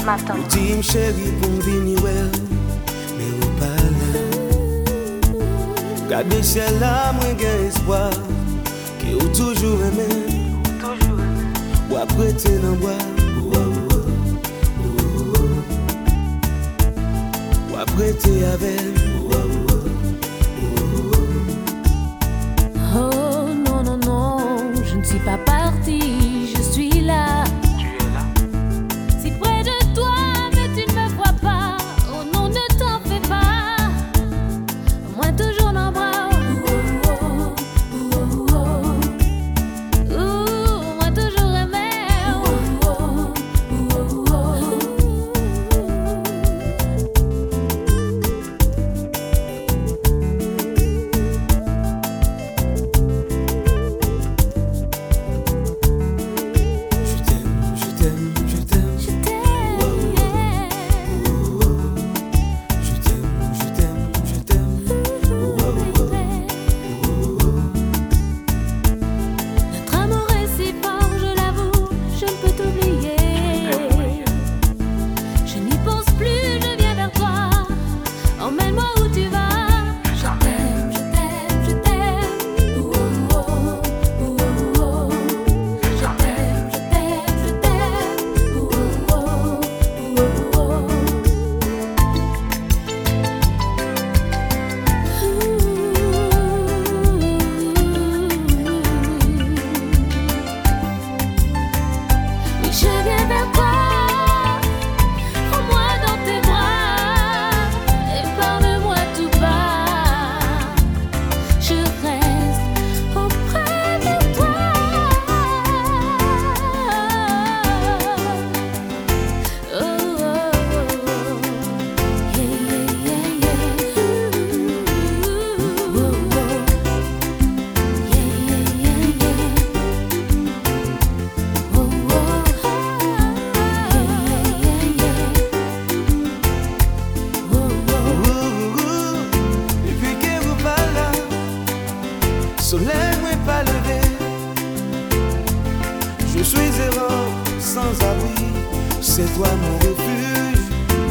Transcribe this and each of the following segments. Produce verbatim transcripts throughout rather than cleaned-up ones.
maintenant. Dis chérie pour me venir, mais ou pas là. Gardez ciel là, moi j'ai espoir. Que ou toujours aimé. Toujours aimé. Ou après t'es dans bois. Ou après t'es avec. Oh non, non, non, je ne suis pas partie, je suis là. Tu es là. Si près de toi, mais tu ne me vois pas. Oh non, ne t'en fais pas. Moi toujours dans le bras. Oh, oh, oh, oh, oh. Ouh, moi toujours aimé. Oh, oh, oh, oh, oh. Soleil n'est pas levé. Je suis errant, sans abri. C'est toi mon refuge.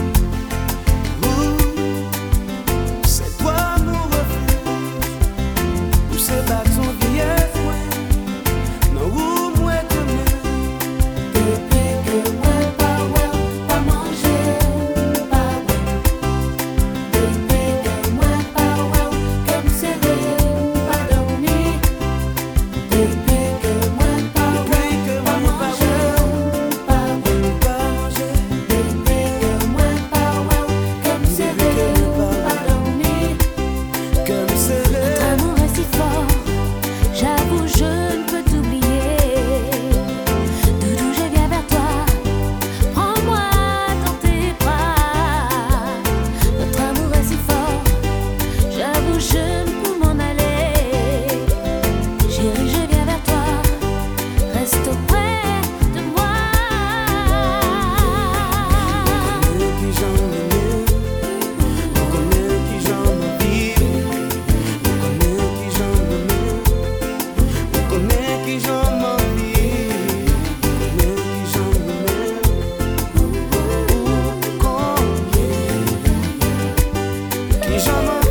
Ouh, c'est toi mon refuge. Où se bat ton vieil foin. Non, où moi demain. Depuis que moi pas ouais, pas manger, pas ouais. Depuis que moi pas ouais, comme c'est pas dormir. Depuis que moi pas ouais, pas manger, pas ouais. Pas manger. Depuis que moi pas ouais, comme c'est pas dormir. Comme c'est Notre amour est si fort, j'avoue je ne peux t'oublier. Doudou je viens vers toi, prends-moi dans tes bras. Notre amour est si fort, j'avoue je ne peux m'en aller. Chérie je viens vers toi, reste auprès de moi. qui j'en ai. On connaît qui j'en envie. On connaît qui j'en aime. On connaît qui j'en envie. On connaît qui j'en aime. Qui j'en envie.